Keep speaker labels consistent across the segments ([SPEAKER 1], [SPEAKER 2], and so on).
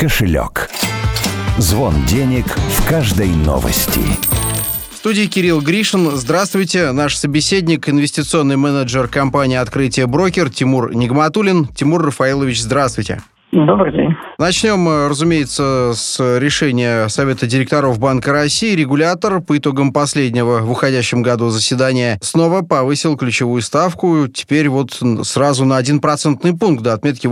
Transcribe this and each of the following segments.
[SPEAKER 1] кошелек. Звон денег в каждой новости.
[SPEAKER 2] В студии Кирилл Гришин. Здравствуйте. Наш собеседник, инвестиционный менеджер компании «Открытие Брокер» Тимур Нигматуллин. Тимур Рафаилович, здравствуйте.
[SPEAKER 3] Добрый день.
[SPEAKER 2] Начнем, разумеется, с решения Совета директоров Банка России. Регулятор по итогам последнего в уходящем году заседания снова повысил ключевую ставку. Теперь вот сразу на 1 процентный пункт до отметки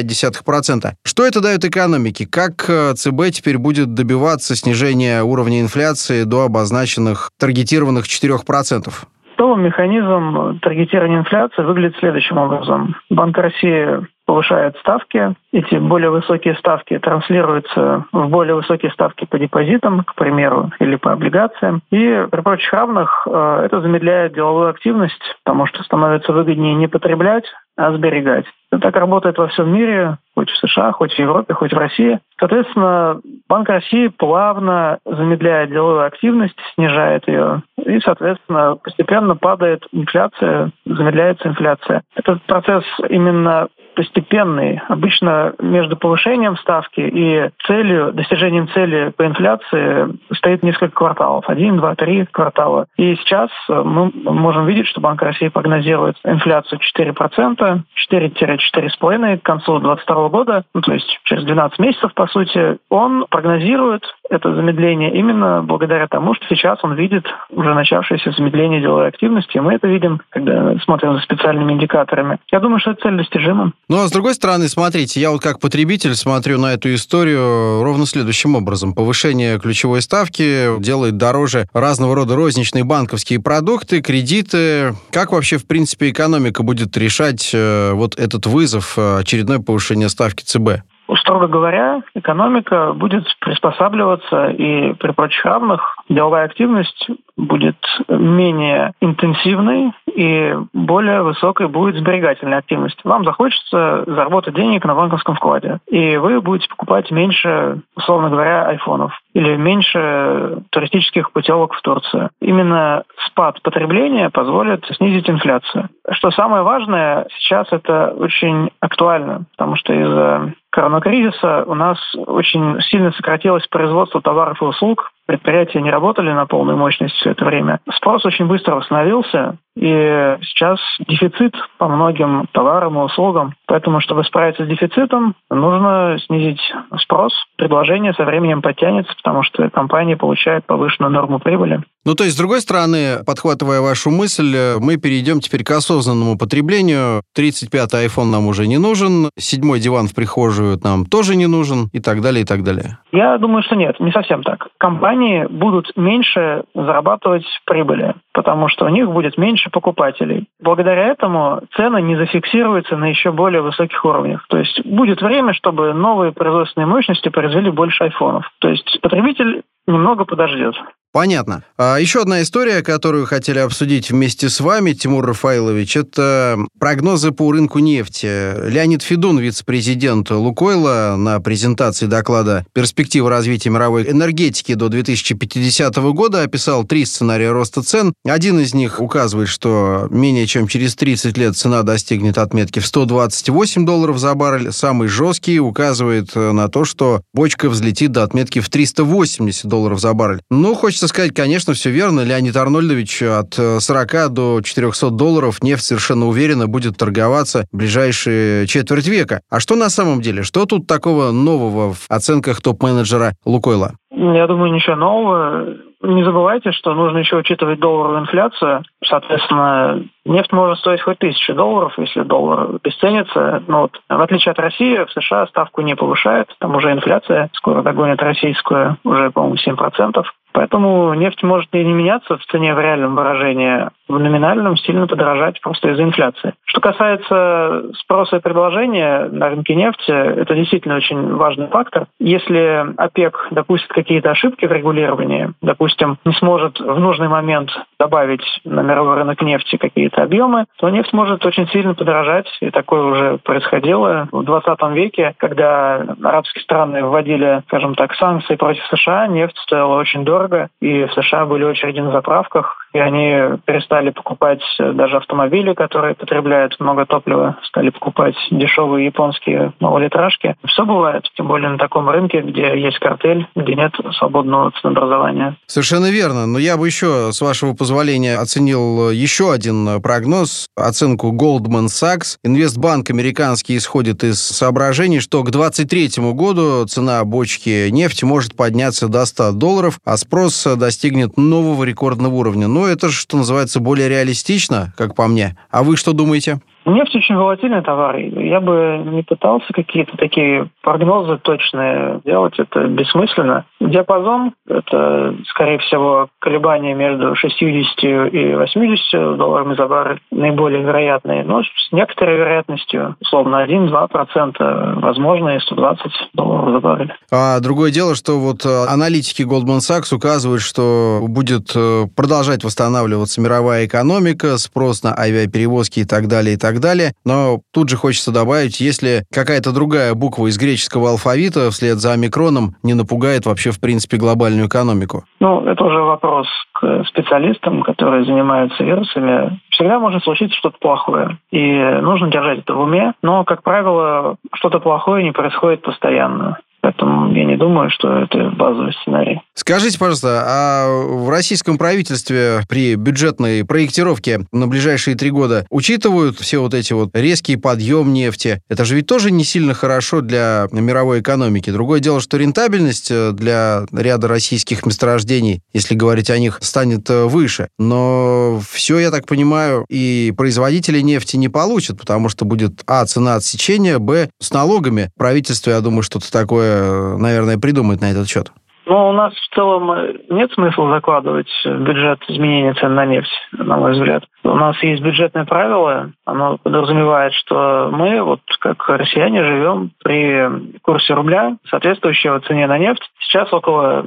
[SPEAKER 2] 8,5%. Что это дает экономике? Как ЦБ теперь будет добиваться снижения уровня инфляции до обозначенных таргетированных 4%?
[SPEAKER 3] Новый механизм таргетирования инфляции выглядит следующим образом. Банк России повышает ставки. Эти более высокие ставки транслируются в более высокие ставки по депозитам, к примеру, или по облигациям. И при прочих равных это замедляет деловую активность, потому что становится выгоднее не потреблять, а сберегать. Это так работает во всем мире, хоть в США, хоть в Европе, хоть в России. Соответственно, Банк России плавно замедляет деловую активность, снижает ее, и, соответственно, постепенно падает инфляция, замедляется инфляция. Этот процесс именно постепенный. Обычно между повышением ставки и достижением цели по инфляции стоит несколько кварталов. 1, 2, 3 квартала. И сейчас мы можем видеть, что Банк России прогнозирует инфляцию 4%, 4-4,5% к концу 2022 года, то есть через 12 месяцев, по сути. Он прогнозирует это замедление именно благодаря тому, что сейчас он видит уже начавшееся замедление деловой активности. И мы это видим, когда смотрим за специальными индикаторами. Я думаю, что эта цель достижима.
[SPEAKER 2] Ну, а с другой стороны, смотрите, я вот как потребитель смотрю на эту историю ровно следующим образом. Повышение ключевой ставки делает дороже разного рода розничные банковские продукты, кредиты. Как вообще, в принципе, экономика будет решать вот этот вызов, очередное повышение ставки ЦБ?
[SPEAKER 3] Строго говоря, экономика будет приспосабливаться, и при прочих равных деловая активность будет менее интенсивной и более высокой будет сберегательная активность. Вам захочется заработать денег на банковском вкладе, и вы будете покупать меньше, условно говоря, айфонов или меньше туристических путевок в Турцию. Именно спад потребления позволит снизить инфляцию. Что самое важное, сейчас это очень актуально, потому что из-за коронакризиса у нас очень сильно сократилось производство товаров и услуг. Предприятия не работали на полную мощность все это время. Спрос очень быстро восстановился, и сейчас дефицит по многим товарам и услугам. Поэтому, чтобы справиться с дефицитом, нужно снизить спрос. Предложение со временем подтянется, потому что компании получают повышенную норму прибыли.
[SPEAKER 2] Ну, то есть, с другой стороны, подхватывая вашу мысль, мы перейдем теперь к осознанному потреблению. 35-й iPhone нам уже не нужен, 7-й диван в прихожую нам тоже не нужен, и так далее, и так далее.
[SPEAKER 3] Я думаю, что нет, не совсем так. Компании будут меньше зарабатывать прибыли, потому что у них будет меньше покупателей. Благодаря этому цены не зафиксируются на еще более высоких уровнях. То есть будет время, чтобы новые производственные мощности произвели больше айфонов. То есть потребитель немного подождет.
[SPEAKER 2] Понятно. Еще одна история, которую хотели обсудить вместе с вами, Тимур Рафаилович, это прогнозы по рынку нефти. Леонид Федун, вице-президент «Лукойла», на презентации доклада «Перспективы развития мировой энергетики до 2050 года» описал 3 сценария роста цен. Один из них указывает, что менее чем через 30 лет цена достигнет отметки в $128 за баррель. Самый жесткий указывает на то, что бочка взлетит до отметки в $380 за баррель. Ну, хочется сказать, конечно, все верно. Леонид Арнольдович, от 40 до $400 нефть совершенно уверенно будет торговаться в ближайшие четверть века. А что на самом деле? Что тут такого нового в оценках топ-менеджера «Лукойла»?
[SPEAKER 3] Я думаю, ничего нового. Не забывайте, что нужно еще учитывать долларовую инфляцию. Соответственно, нефть может стоить хоть $1000, если доллар обесценится. Но вот, в отличие от России, в США ставку не повышают. Там уже инфляция скоро догонит российскую, уже, по-моему, 7%. Поэтому нефть может и не меняться в цене в реальном выражении, в номинальном сильно подорожать просто из-за инфляции. Что касается спроса и предложения на рынке нефти, это действительно очень важный фактор. Если ОПЕК допустит какие-то ошибки в регулировании, допустим, не сможет в нужный момент добавить на мировой рынок нефти какие-то объемы, то нефть может очень сильно подорожать. И такое уже происходило в 20 веке, когда арабские страны вводили, скажем так, санкции против США, нефть стоила очень дорого, и в США были очереди на заправках, и они перестали покупать даже автомобили, которые потребляют много топлива, стали покупать дешевые японские малолитражки. Все бывает, тем более на таком рынке, где есть картель, где нет свободного ценообразования.
[SPEAKER 2] Совершенно верно. Но я бы еще, с вашего позволения, оценил еще один прогноз, оценку Goldman Sachs. Инвестбанк американский исходит из соображений, что к 2023 году цена бочки нефти может подняться до $100, а спрос достигнет нового рекордного уровня. Но это же, что называется, более реалистично, как по мне. А вы что думаете?
[SPEAKER 3] Нефть очень волатильный товар. Я бы не пытался какие-то такие прогнозы точные делать. Это бессмысленно. Диапазон – это, скорее всего, колебания между 60 и 80 долларами за баррель наиболее вероятные. Но с некоторой вероятностью, условно, 1-2%, возможно, и $120 за баррель.
[SPEAKER 2] А другое дело, что вот аналитики Goldman Sachs указывают, что будет продолжать восстанавливаться мировая экономика, спрос на авиаперевозки и так далее, и так далее. Но тут же хочется добавить, если какая-то другая буква из греческого алфавита вслед за омикроном не напугает вообще, в принципе, глобальную экономику.
[SPEAKER 3] Это уже вопрос к специалистам, которые занимаются вирусами. Всегда может случиться что-то плохое, и нужно держать это в уме. Но, как правило, что-то плохое не происходит постоянно. Поэтому я не думаю, что это базовый сценарий.
[SPEAKER 2] Скажите, пожалуйста, а в российском правительстве при бюджетной проектировке на ближайшие 3 года учитывают все вот эти вот резкий подъем нефти? Это же ведь тоже не сильно хорошо для мировой экономики. Другое дело, что рентабельность для ряда российских месторождений, если говорить о них, станет выше. Но все, я так понимаю, и производители нефти не получат, потому что будет, цена отсечения, с налогами. Правительство, я думаю, что-то такое, наверное, придумает на этот счет.
[SPEAKER 3] У нас в целом нет смысла закладывать в бюджет изменения цен на нефть, на мой взгляд. У нас есть бюджетное правило, оно подразумевает, что мы, как россияне, живем при курсе рубля, соответствующего цене на нефть, сейчас около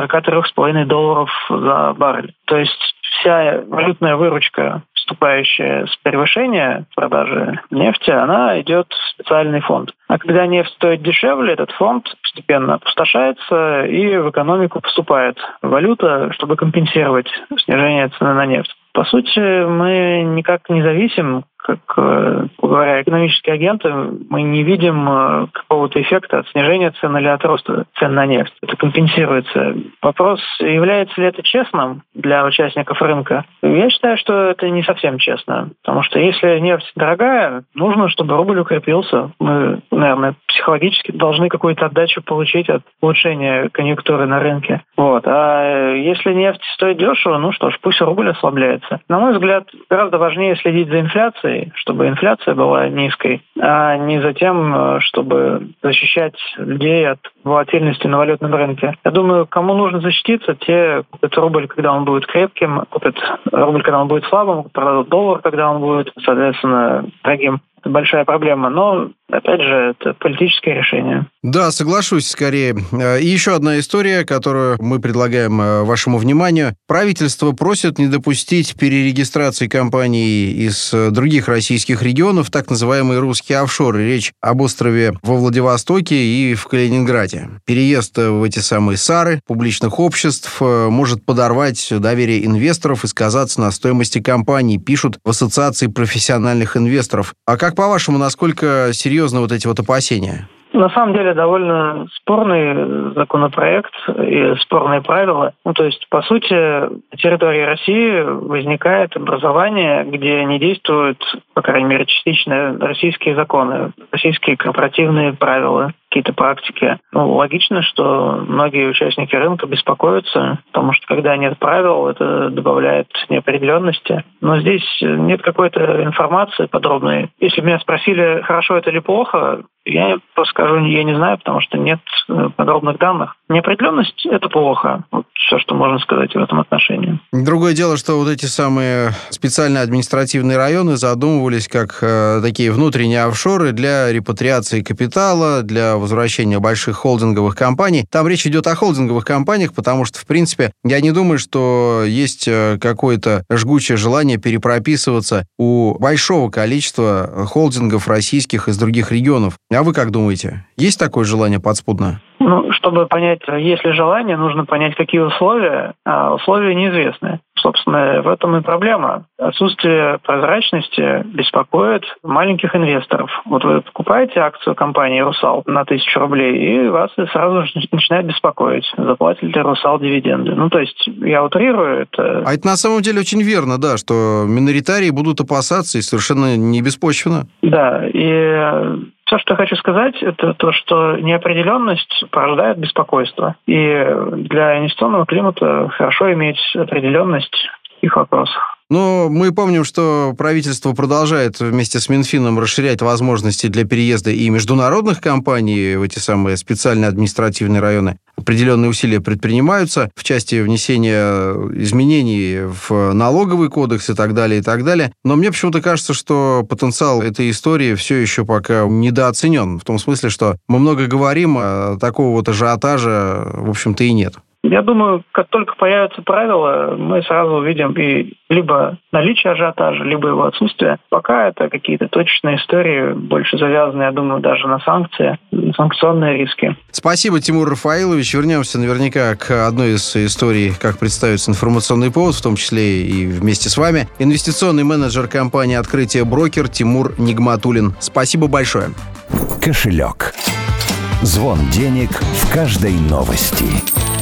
[SPEAKER 3] $43,5 за баррель. То есть вся валютная выручка, вступающая с превышения продажи нефти, она идет в специальный фонд. А когда нефть стоит дешевле, этот фонд постепенно опустошается, и в экономику поступает валюта, чтобы компенсировать снижение цены на нефть. По сути, мы никак не зависим, как говоря, экономические агенты, мы не видим какого-то эффекта от снижения цен или от роста цен на нефть. Это компенсируется. Вопрос, является ли это честным для участников рынка? Я считаю, что это не совсем честно. Потому что если нефть дорогая, нужно, чтобы рубль укрепился. Мы, наверное, психологически должны какую-то отдачу получить от улучшения конъюнктуры на рынке. А если нефть стоит дешево, пусть рубль ослабляется. На мой взгляд, гораздо важнее следить за инфляцией, чтобы инфляция была низкой, а не за тем, чтобы защищать людей от волатильности на валютном рынке. Я думаю, кому нужно защититься, те купят рубль, когда он будет крепким, купят рубль, когда он будет слабым, продадут доллар, когда он будет, соответственно, дорогим. Это большая проблема, но, опять же, это политическое решение.
[SPEAKER 2] Да, соглашусь скорее. И еще одна история, которую мы предлагаем вашему вниманию. Правительство просит не допустить перерегистрации компаний из других российских регионов, так называемые русские офшоры. Речь об острове во Владивостоке и в Калининграде. Переезд в эти самые САРы публичных обществ может подорвать доверие инвесторов и сказаться на стоимости компаний, пишут в Ассоциации профессиональных инвесторов. А как по-вашему, насколько серьезны вот эти опасения?
[SPEAKER 3] На самом деле довольно спорный законопроект и спорные правила. То есть, по сути, на территории России возникает образование, где не действуют, по крайней мере, частично российские законы, российские корпоративные правила, какие-то практики. Логично, что многие участники рынка беспокоятся, потому что когда нет правил, это добавляет неопределенности. Но здесь нет какой-то информации подробной. Если меня спросили, хорошо это или плохо, я просто скажу, я не знаю, потому что нет подробных данных. Неопределенность – это плохо. Все, что можно сказать в этом отношении.
[SPEAKER 2] Другое дело, что вот эти самые специальные административные районы задумывались как такие внутренние офшоры для репатриации капитала, для возвращения больших холдинговых компаний. Там речь идет о холдинговых компаниях, потому что, в принципе, я не думаю, что есть какое-то жгучее желание перепрописываться у большого количества холдингов российских из других регионов. А вы как думаете? Есть такое желание подспудно?
[SPEAKER 3] Чтобы понять, есть ли желание, нужно понять, какие условия, а условия неизвестны. Собственно, в этом и проблема. Отсутствие прозрачности беспокоит маленьких инвесторов. Вот вы покупаете акцию компании «Русал» на 1000 рублей, и вас сразу же начинает беспокоить, заплатит ли «Русал» дивиденды. То есть, я утрирую это.
[SPEAKER 2] А это на самом деле очень верно, да, что миноритарии будут опасаться, и совершенно не беспочвенно.
[SPEAKER 3] Да, и все, что я хочу сказать, это то, что неопределенность порождает беспокойство. И для инвестиционного климата хорошо иметь определенность в таких вопросах.
[SPEAKER 2] Но мы помним, что правительство продолжает вместе с Минфином расширять возможности для переезда и международных компаний в эти самые специальные административные районы. Определенные усилия предпринимаются в части внесения изменений в налоговый кодекс и так далее, и так далее. Но мне почему-то кажется, что потенциал этой истории все еще пока недооценен. В том смысле, что мы много говорим, а такого вот ажиотажа, в общем-то, и нет.
[SPEAKER 3] Я думаю, как только появятся правила, мы сразу увидим и либо наличие ажиотажа, либо его отсутствие. Пока это какие-то точечные истории, больше завязанные, я думаю, даже на санкции, на санкционные риски.
[SPEAKER 2] Спасибо, Тимур Рафаилович. Вернемся наверняка к одной из историй, как представится информационный повод, в том числе и вместе с вами. Инвестиционный менеджер компании «Открытие Брокер» Тимур Нигматуллин. Спасибо большое.
[SPEAKER 1] Кошелек. Звон денег в каждой новости.